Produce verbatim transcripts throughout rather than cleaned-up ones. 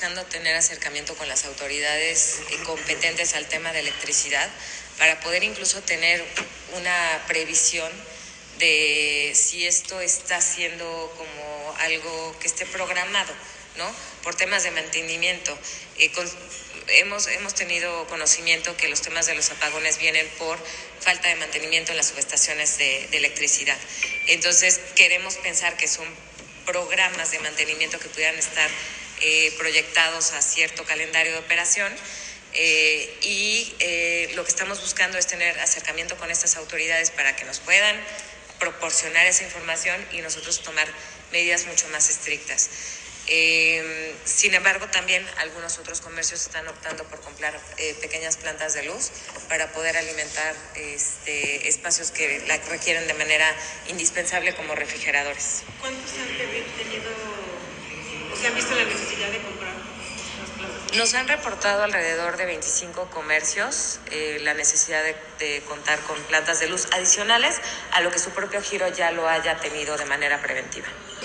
buscando tener acercamiento con las autoridades competentes al tema de electricidad para poder incluso tener una previsión de si esto está siendo como algo que esté programado, ¿no? Por temas de mantenimiento. Eh, con, hemos, hemos tenido conocimiento que los temas de los apagones vienen por falta de mantenimiento en las subestaciones de, de electricidad. Entonces, queremos pensar que son programas de mantenimiento que pudieran estar eh, proyectados a cierto calendario de operación. Eh, y eh, lo que estamos buscando es tener acercamiento con estas autoridades para que nos puedan proporcionar esa información y nosotros tomar medidas mucho más estrictas. Eh, sin embargo, también algunos otros comercios están optando por comprar eh, pequeñas plantas de luz para poder alimentar este, espacios que la requieren de manera indispensable, como refrigeradores. ¿Cuántos han tenido o se han visto la necesidad de comprar las plantas? Nos han reportado alrededor de veinticinco comercios eh, la necesidad de, de contar con plantas de luz adicionales a lo que su propio giro ya lo haya tenido de manera preventiva.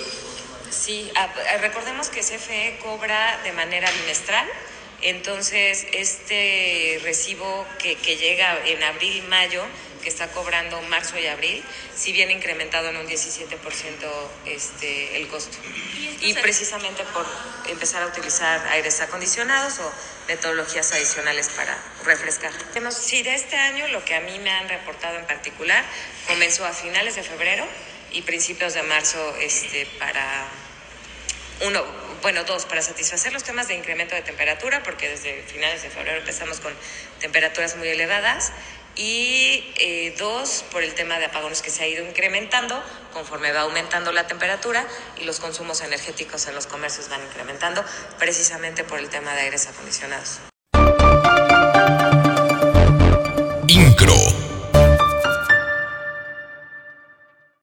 Sí, a, a, recordemos que C F E cobra de manera bimestral, entonces este recibo que, que llega en abril y mayo, que está cobrando marzo y abril, sí viene incrementado en un diecisiete por ciento este, el costo. Y, y precisamente por empezar a utilizar aires acondicionados o metodologías adicionales para refrescar. Bueno, sí, de este año lo que a mí me han reportado en particular comenzó a finales de febrero y principios de marzo este, para uno, bueno, dos, para satisfacer los temas de incremento de temperatura, porque desde finales de febrero empezamos con temperaturas muy elevadas, y eh, dos, por el tema de apagones que se ha ido incrementando conforme va aumentando la temperatura y los consumos energéticos en los comercios van incrementando, precisamente por el tema de aires acondicionados.